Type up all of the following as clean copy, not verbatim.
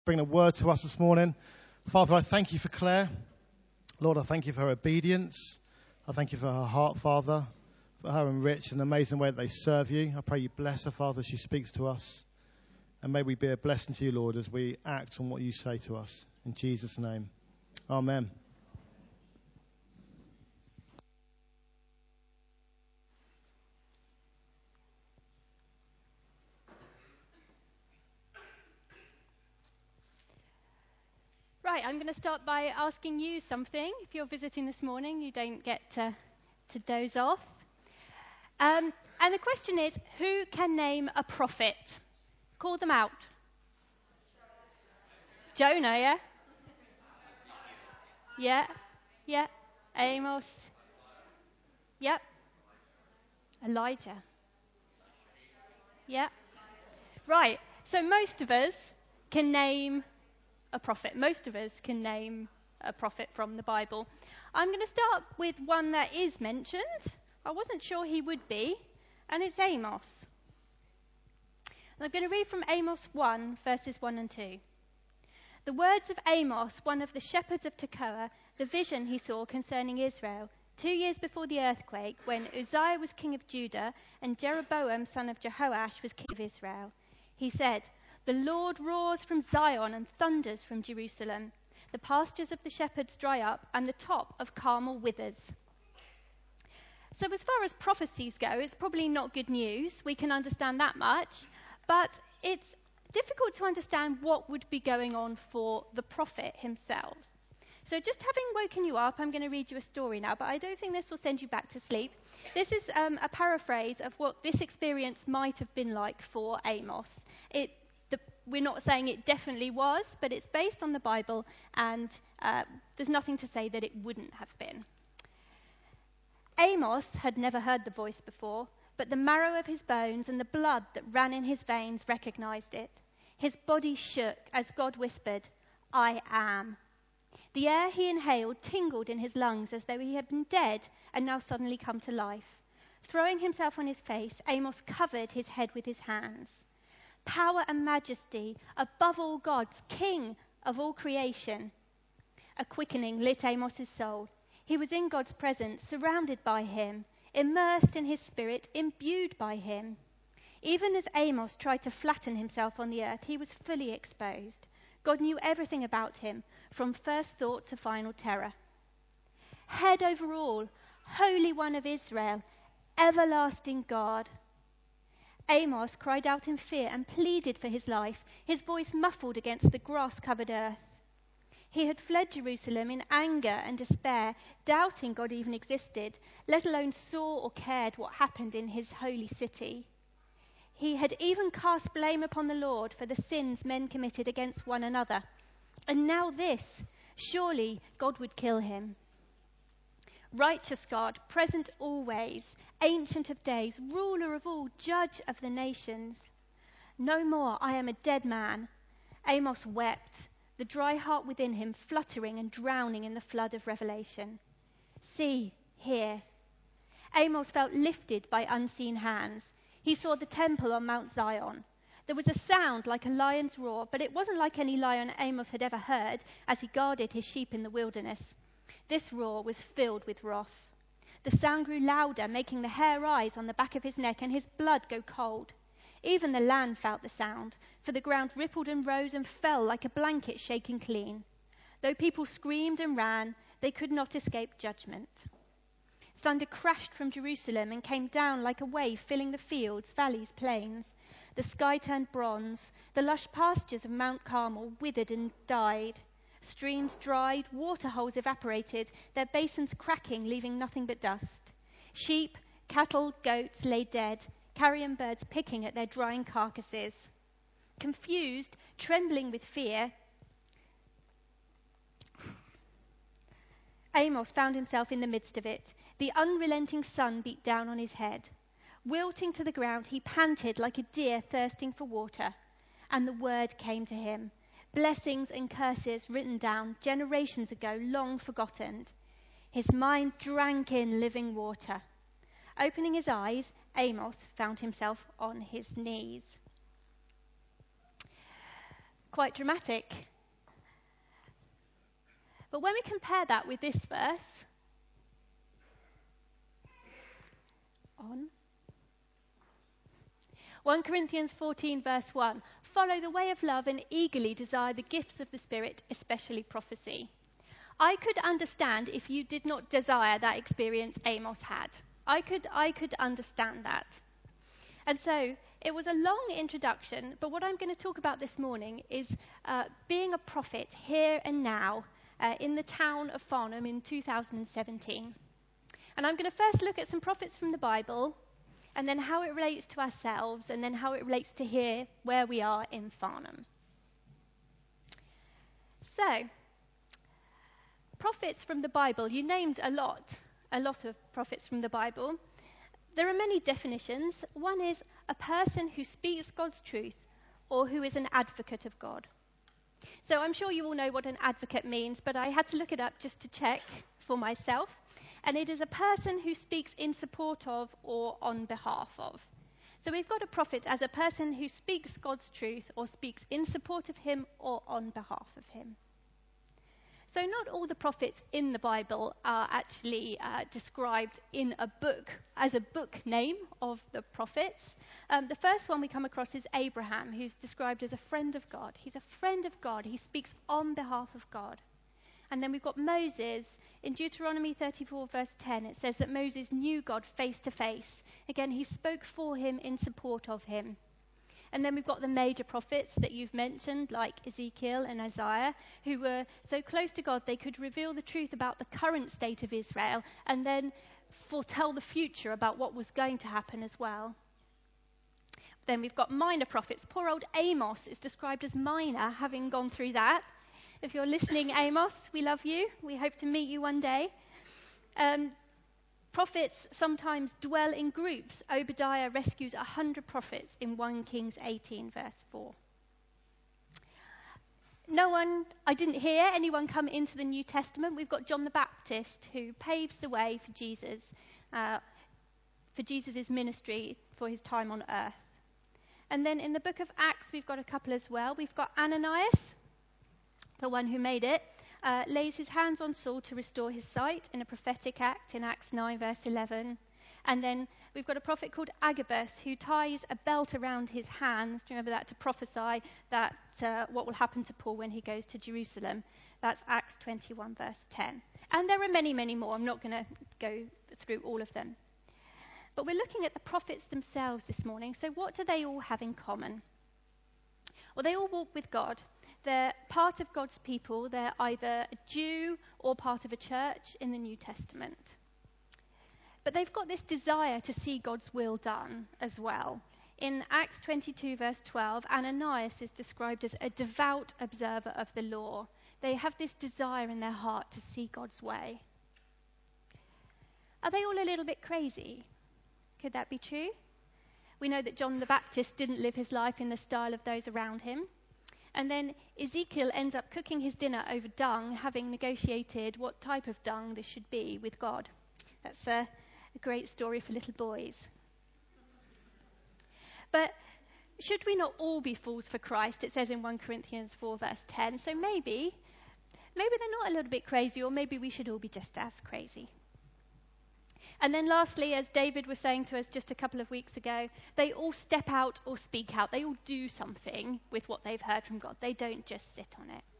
Bring a word to us this morning. Father, I thank you for Claire. Lord, I thank you for her obedience. I thank you for her heart, Father, for her and Rich, an amazing way that they serve you. I pray you bless her, Father, as she speaks to us. And may we be a blessing to you, Lord, as we act on what you say to us. In Jesus' name. Amen. Right, I'm going to start by asking you something. If you're visiting this morning, you don't get to doze off. And the question is, who can name a prophet? Call them out. Jonah, yeah? Yeah. Amos. Yep. Elijah. Yeah. Right, so most of us can name a prophet. Most of us can name a prophet from the Bible. I'm going to start with one that is mentioned. I wasn't sure he would be, and it's Amos. And I'm going to read from Amos 1, verses 1 and 2. The words of Amos, one of the shepherds of Tekoa, the vision he saw concerning Israel, 2 years before the earthquake, when Uzziah was king of Judah and Jeroboam, son of Jehoash, was king of Israel. He said, "The Lord roars from Zion and thunders from Jerusalem. The pastures of the shepherds dry up, and the top of Carmel withers." So as far as prophecies go, it's probably not good news. We can understand that much. But it's difficult to understand what would be going on for the prophet himself. So just having woken you up, I'm going to read you a story now, but I don't think this will send you back to sleep. This is a paraphrase of what this experience might have been like for Amos. We're not saying it definitely was, but it's based on the Bible, and there's nothing to say that it wouldn't have been. Amos had never heard the voice before, but the marrow of his bones and the blood that ran in his veins recognized it. His body shook as God whispered, "I am." The air he inhaled tingled in his lungs as though he had been dead and now suddenly come to life. Throwing himself on his face, Amos covered his head with his hands. Power and majesty, above all gods, king of all creation. A quickening lit Amos's soul. He was in God's presence, surrounded by him, immersed in his spirit, imbued by him. Even as Amos tried to flatten himself on the earth, he was fully exposed. God knew everything about him, from first thought to final terror. Head over all, Holy One of Israel, everlasting God. Amos cried out in fear and pleaded for his life, his voice muffled against the grass-covered earth. He had fled Jerusalem in anger and despair, doubting God even existed, let alone saw or cared what happened in his holy city. He had even cast blame upon the Lord for the sins men committed against one another. And now this, surely God would kill him. Righteous God, present always, ancient of days, ruler of all, judge of the nations. No more, I am a dead man. Amos wept, the dry heart within him fluttering and drowning in the flood of revelation. See, hear. Amos felt lifted by unseen hands. He saw the temple on Mount Zion. There was a sound like a lion's roar, but it wasn't like any lion Amos had ever heard as he guarded his sheep in the wilderness. This roar was filled with wrath. The sound grew louder, making the hair rise on the back of his neck and his blood go cold. Even the land felt the sound, for the ground rippled and rose and fell like a blanket shaken clean. Though people screamed and ran, they could not escape judgment. Thunder crashed from Jerusalem and came down like a wave, filling the fields, valleys, plains. The sky turned bronze. The lush pastures of Mount Carmel withered and died. Streams dried, water holes evaporated, their basins cracking, leaving nothing but dust. Sheep, cattle, goats lay dead, carrion birds picking at their drying carcasses. Confused, trembling with fear, Amos found himself in the midst of it. The unrelenting sun beat down on his head. Wilting to the ground, he panted like a deer thirsting for water. And the word came to him. Blessings and curses written down generations ago, long forgotten. His mind drank in living water. Opening his eyes, Amos found himself on his knees. Quite dramatic. But when we compare that with this verse, 1 Corinthians 14 verse 1, follow the way of love and eagerly desire the gifts of the Spirit, especially prophecy. I could understand if you did not desire that experience Amos had. I could understand that. And so it was a long introduction, but what I'm going to talk about this morning is being a prophet here and now in the town of Farnham in 2017. And I'm going to first look at some prophets from the Bible, and then how it relates to ourselves, and then how it relates to here, where we are in Farnham. So, prophets from the Bible. You named a lot of prophets from the Bible. There are many definitions. One is a person who speaks God's truth or who is an advocate of God. So I'm sure you all know what an advocate means, but I had to look it up just to check for myself. And it is a person who speaks in support of or on behalf of. So we've got a prophet as a person who speaks God's truth or speaks in support of him or on behalf of him. So not all the prophets in the Bible are actually described in a book as a book name of the prophets. The first one we come across is Abraham, who's described as a friend of God. He's a friend of God. He speaks on behalf of God. And then we've got Moses. In Deuteronomy 34 verse 10, it says that Moses knew God face to face. Again, he spoke for him in support of him. And then we've got the major prophets that you've mentioned, like Ezekiel and Isaiah, who were so close to God they could reveal the truth about the current state of Israel and then foretell the future about what was going to happen as well. Then we've got minor prophets. Poor old Amos is described as minor, having gone through that. If you're listening, Amos, we love you. We hope to meet you one day. Prophets sometimes dwell in groups. Obadiah rescues 100 prophets in 1 Kings 18 verse 4. I didn't hear anyone come into the New Testament. We've got John the Baptist, who paves the way for Jesus' ministry for his time on earth. And then in the book of Acts, we've got a couple as well. We've got Ananias, the one who made it, lays his hands on Saul to restore his sight in a prophetic act in Acts 9 verse 11. And then we've got a prophet called Agabus who ties a belt around his hands, do you remember that, to prophesy that what will happen to Paul when he goes to Jerusalem. That's Acts 21 verse 10. And there are many, many more. I'm not going to go through all of them. But we're looking at the prophets themselves this morning. So what do they all have in common? Well, they all walk with God. They're part of God's people. They're either a Jew or part of a church in the New Testament. But they've got this desire to see God's will done as well. In Acts 22 verse 12, Ananias is described as a devout observer of the law. They have this desire in their heart to see God's way. Are they all a little bit crazy? Could that be true? We know that John the Baptist didn't live his life in the style of those around him. And then Ezekiel ends up cooking his dinner over dung, having negotiated what type of dung this should be with God. That's a great story for little boys. But should we not all be fools for Christ? It says in 1 Corinthians 4 verse 10. So maybe they're not a little bit crazy, or maybe we should all be just as crazy. And then lastly, as David was saying to us just a couple of weeks ago, they all step out or speak out. They all do something with what they've heard from God. They don't just sit on it.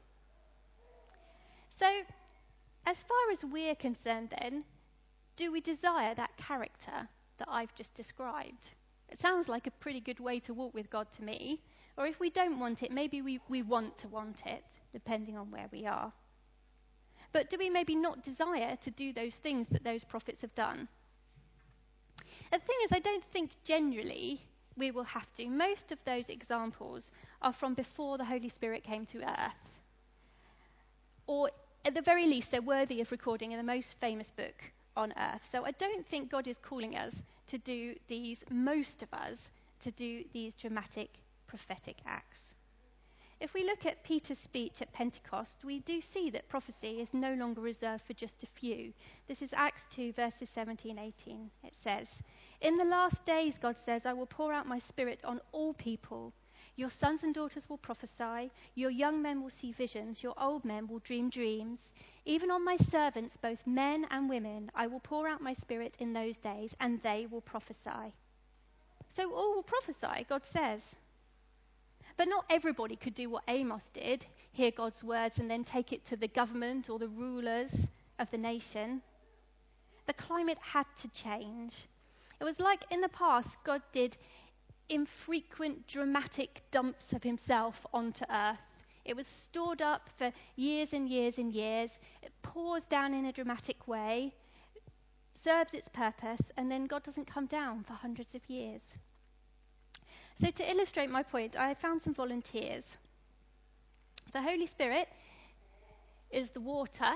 So, as far as we're concerned then, do we desire that character that I've just described? It sounds like a pretty good way to walk with God to me. Or if we don't want it, maybe we want it, depending on where we are. But do we maybe not desire to do those things that those prophets have done? The thing is, I don't think generally we will have to. Most of those examples are from before the Holy Spirit came to earth. Or at the very least, they're worthy of recording in the most famous book on earth. So I don't think God is calling us to do these, most of us, to do these dramatic prophetic acts. If we look at Peter's speech at Pentecost, we do see that prophecy is no longer reserved for just a few. This is Acts 2, verses 17-18. It says, "In the last days, God says, I will pour out my spirit on all people. Your sons and daughters will prophesy, your young men will see visions, your old men will dream dreams. Even on my servants, both men and women, I will pour out my spirit in those days, and they will prophesy. So all will prophesy, God says. But not everybody could do what Amos did, hear God's words and then take it to the government or the rulers of the nation. The climate had to change. It was like in the past, God did infrequent, dramatic dumps of himself onto earth. It was stored up for years and years and years. It pours down in a dramatic way, serves its purpose, and then God doesn't come down for hundreds of years. So to illustrate my point, I found some volunteers. The Holy Spirit is the water.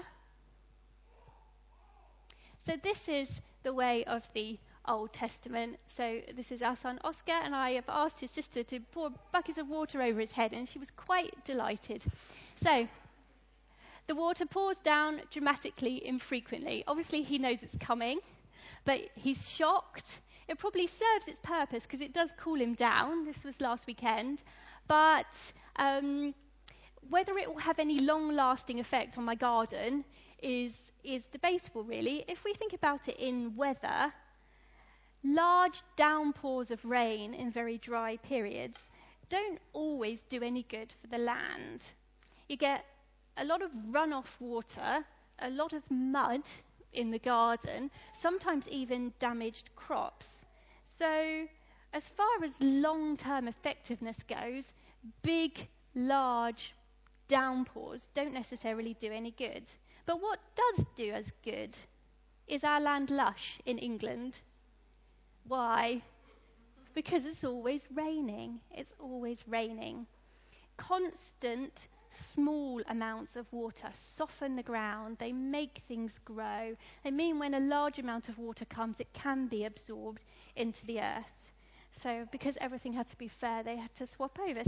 So this is the way of the Old Testament. So this is our son Oscar, and I have asked his sister to pour buckets of water over his head, and she was quite delighted. So the water pours down dramatically, infrequently. Obviously he knows it's coming, but he's shocked. It probably serves its purpose because it does cool him down. This was last weekend. But whether it will have any long-lasting effect on my garden is debatable, really. If we think about it in weather, large downpours of rain in very dry periods don't always do any good for the land. You get a lot of runoff water, a lot of mud in the garden, sometimes even damaged crops. So as far as long-term effectiveness goes, big, large downpours don't necessarily do any good. But what does do us good is our land lush in England. Why? Because it's always raining. It's always raining. Constant, small amounts of water soften the ground. They make things grow. They mean when a large amount of water comes, it can be absorbed into the earth. So because everything had to be fair, they had to swap over.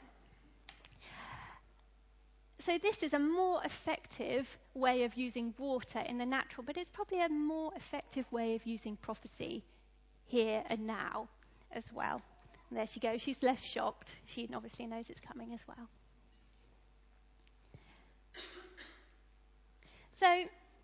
So this is a more effective way of using water in the natural, but it's probably a more effective way of using prophecy here and now as well. And there she goes. She's less shocked. She obviously knows it's coming as well. So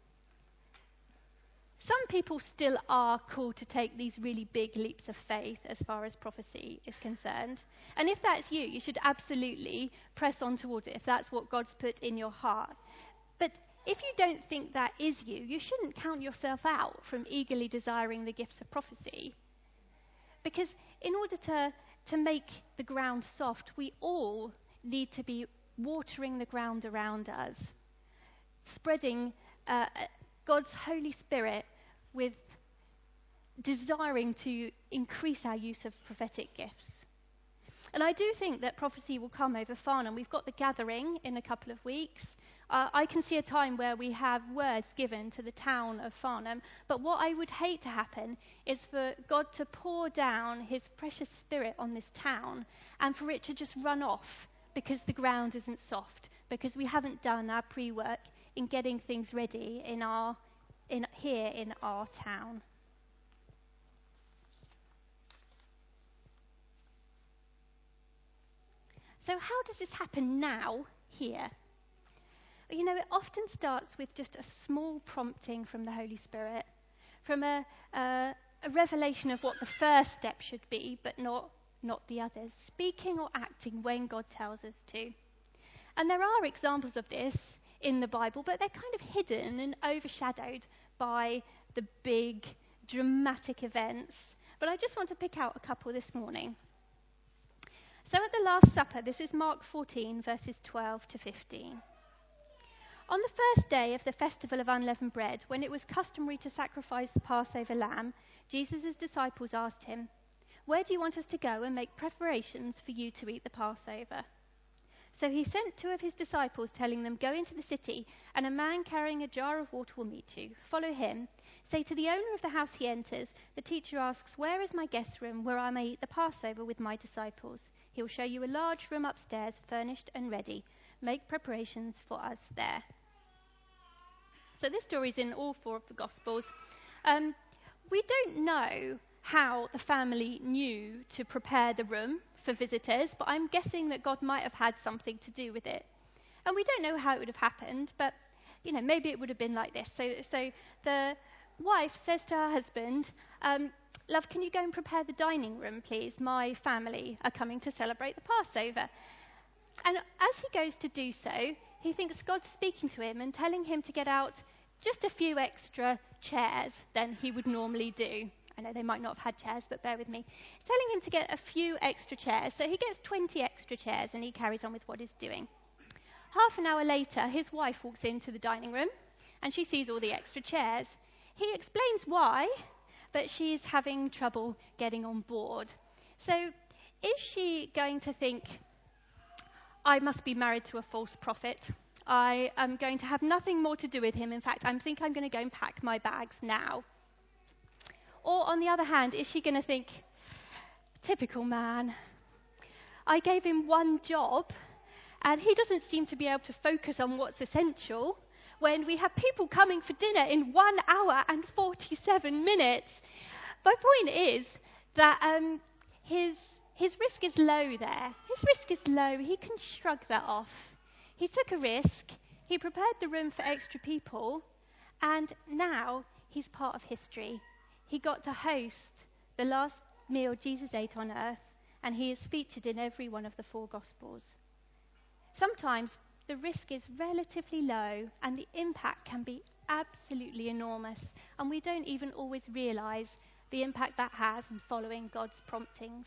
some people still are called to take these really big leaps of faith as far as prophecy is concerned. And if that's you, you should absolutely press on towards it if that's what God's put in your heart. But if you don't think that is you, you shouldn't count yourself out from eagerly desiring the gifts of prophecy. Because in order to make the ground soft, we all need to be watering the ground around us, spreading God's Holy Spirit with desiring to increase our use of prophetic gifts. And I do think that prophecy will come over Farnham. We've got the gathering in a couple of weeks. I can see a time where we have words given to the town of Farnham. But what I would hate to happen is for God to pour down his precious spirit on this town and for it to just run off because the ground isn't soft, because we haven't done our pre-work in getting things ready here in our town. So how does this happen now, here? You know, it often starts with just a small prompting from the Holy Spirit, from a revelation of what the first step should be, but not the others, speaking or acting when God tells us to. And there are examples of this in the Bible, but they're kind of hidden and overshadowed by the big, dramatic events. But I just want to pick out a couple this morning. So at the Last Supper, this is Mark 14, verses 12 to 15. On the first day of the festival of unleavened bread, when it was customary to sacrifice the Passover lamb, Jesus' disciples asked him, "Where do you want us to go and make preparations for you to eat the Passover?" So he sent 2 of his disciples, telling them, "Go into the city, and a man carrying a jar of water will meet you. Follow him. Say to the owner of the house he enters, 'The teacher asks, where is my guest room where I may eat the Passover with my disciples?' He will show you a large room upstairs, furnished and ready. Make preparations for us there." So this story is in all 4 of the Gospels. We don't know how the family knew to prepare the room for visitors, but I'm guessing that God might have had something to do with it. And we don't know how it would have happened, but, maybe it would have been like this. So the wife says to her husband, love, can you go and prepare the dining room, please? My family are coming to celebrate the Passover. And as he goes to do so, he thinks God's speaking to him and telling him to get out just a few extra chairs than he would normally do. I know they might not have had chairs, but bear with me. Telling him to get a few extra chairs. So he gets 20 extra chairs and he carries on with what he's doing. Half an hour later, his wife walks into the dining room and she sees all the extra chairs. He explains why, but she's having trouble getting on board. So is she going to think, I must be married to a false prophet? I am going to have nothing more to do with him. In fact, I think I'm going to go and pack my bags now. Or on the other hand, is she going to think, typical man, I gave him one job and he doesn't seem to be able to focus on what's essential when we have people coming for dinner in 1 hour and 47 minutes. My point is that his risk is low there. His risk is low. He can shrug that off. He took a risk. He prepared the room for extra people. And now he's part of history. He got to host the last meal Jesus ate on earth, and he is featured in every one of the 4 Gospels. Sometimes the risk is relatively low, and the impact can be absolutely enormous, and we don't even always realize the impact that has in following God's promptings.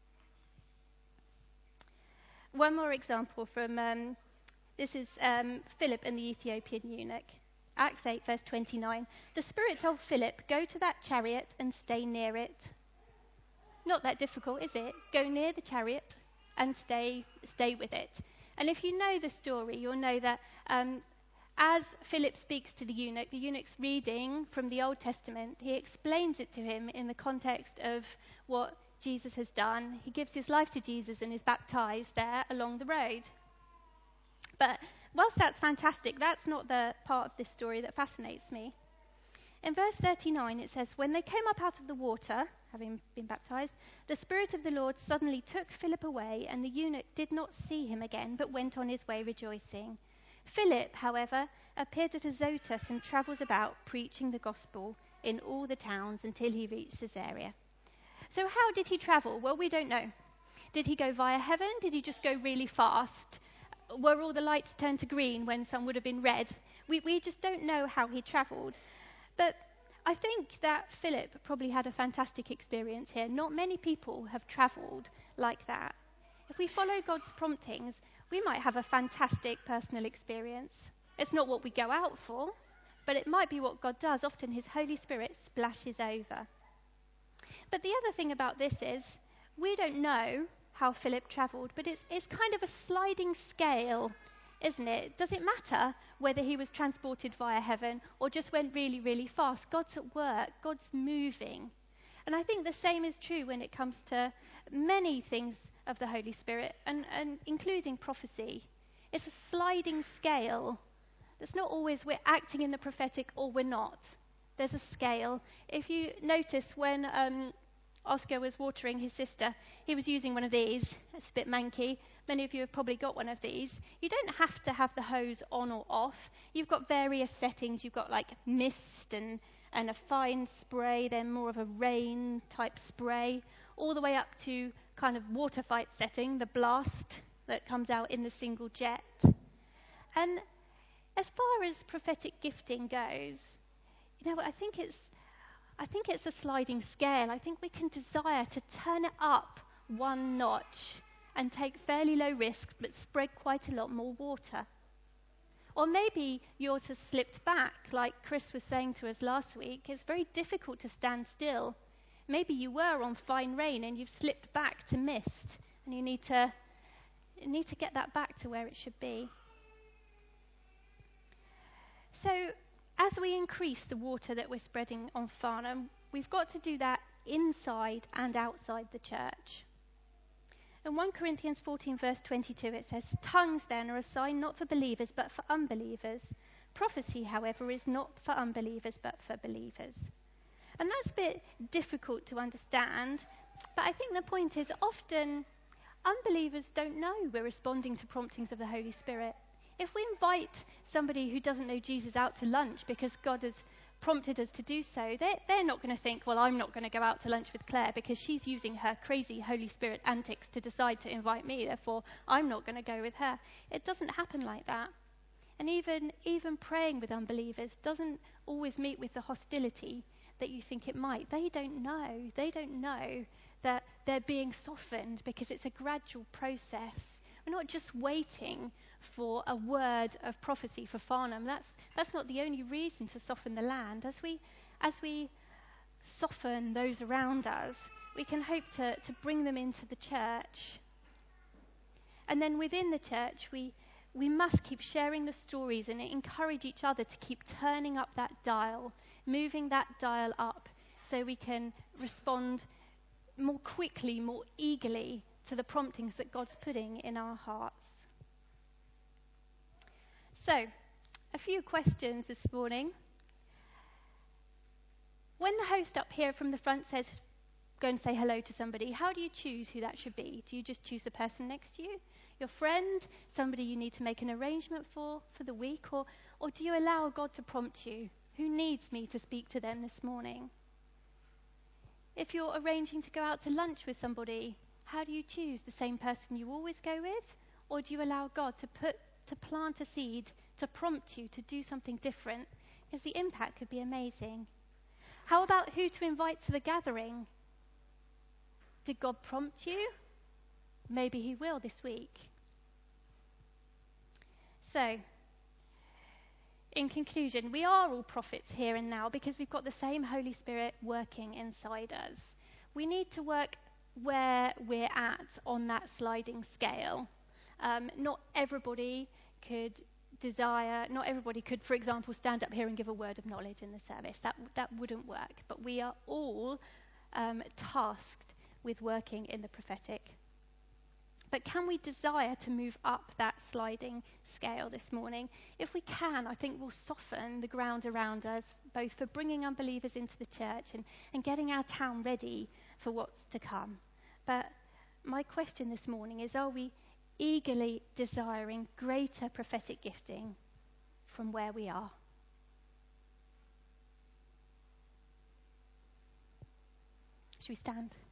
One more example from, this is Philip and the Ethiopian eunuch. Acts 8, verse 29. The Spirit told Philip, go to that chariot and stay near it. Not that difficult, is it? Go near the chariot and stay with it. And if you know the story, you'll know that as Philip speaks to the eunuch's reading from the Old Testament, he explains it to him in the context of what Jesus has done. He gives his life to Jesus and is baptized there along the road. But whilst that's fantastic, that's not the part of this story that fascinates me. In verse 39 it says, when they came up out of the water, having been baptized, the Spirit of the Lord suddenly took Philip away, and the eunuch did not see him again, but went on his way rejoicing. Philip, however, appeared at Azotus and travels about preaching the gospel in all the towns until he reached Caesarea. So how did he travel? Well, we don't know. Did he go via heaven? Did he just go really fast? Were all the lights turned to green when some would have been red? We just don't know how he travelled. But I think that Philip probably had a fantastic experience here. Not many people have travelled like that. If we follow God's promptings, we might have a fantastic personal experience. It's not what we go out for, but it might be what God does. Often his Holy Spirit splashes over. But the other thing about this is, we don't know how Philip travelled, but it's kind of a sliding scale, isn't it? Does it matter whether he was transported via heaven or just went really, really fast? God's at work. God's moving. And I think the same is true when it comes to many things of the Holy Spirit, and including prophecy. It's a sliding scale. It's not always we're acting in the prophetic or we're not. There's a scale. If you notice when Oscar was watering his sister, he was using one of these. It's a bit manky. Many of you have probably got one of these. You don't have to have the hose on or off. You've got various settings. You've got like mist and a fine spray, then more of a rain type spray, all the way up to kind of water fight setting, the blast that comes out in the single jet. And as far as prophetic gifting goes, I think it's a sliding scale. I think we can desire to turn it up one notch and take fairly low risks but spread quite a lot more water. Or maybe yours has slipped back, like Chris was saying to us last week. It's very difficult to stand still. Maybe you were on fine rain and you've slipped back to mist, and you need to get that back to where it should be. So as we increase the water that we're spreading on Farnham, we've got to do that inside and outside the church. In 1 Corinthians 14 verse 22 it says, tongues then are a sign not for believers but for unbelievers. Prophecy, however, is not for unbelievers but for believers. And that's a bit difficult to understand, but I think the point is often unbelievers don't know we're responding to promptings of the Holy Spirit. If we invite somebody who doesn't know Jesus out to lunch because God has prompted us to do so, they're not going to think, well, I'm not going to go out to lunch with Claire because she's using her crazy Holy Spirit antics to decide to invite me, therefore I'm not going to go with her. It doesn't happen like that. And even praying with unbelievers doesn't always meet with the hostility that you think it might. They don't know. They don't know that they're being softened because it's a gradual process. We're not just waiting for a word of prophecy for Farnham. That's not the only reason to soften the land. As we soften those around us, we can hope to bring them into the church. And then within the church, we must keep sharing the stories and encourage each other to keep turning up that dial, moving that dial up, so we can respond more quickly, more eagerly to the promptings that God's putting in our hearts. So, a few questions this morning. When the host up here from the front says, go and say hello to somebody, how do you choose who that should be? Do you just choose the person next to you? Your friend? Somebody you need to make an arrangement for the week? Or do you allow God to prompt you? Who needs me to speak to them this morning? If you're arranging to go out to lunch with somebody, how do you choose the same person you always go with? Or do you allow God to plant a seed, to prompt you to do something different? Because the impact could be amazing. How about who to invite to the gathering? Did God prompt you? Maybe he will this week. So, in conclusion, we are all prophets here and now because we've got the same Holy Spirit working inside us. We need to work where we're at on that sliding scale. Not everybody could, for example, stand up here and give a word of knowledge in the service. That wouldn't work. But we are all tasked with working in the prophetic. But can we desire to move up that sliding scale this morning? If we can, I think we'll soften the ground around us, both for bringing unbelievers into the church and getting our town ready for what's to come. But my question this morning is, are we eagerly desiring greater prophetic gifting from where we are? Should we stand?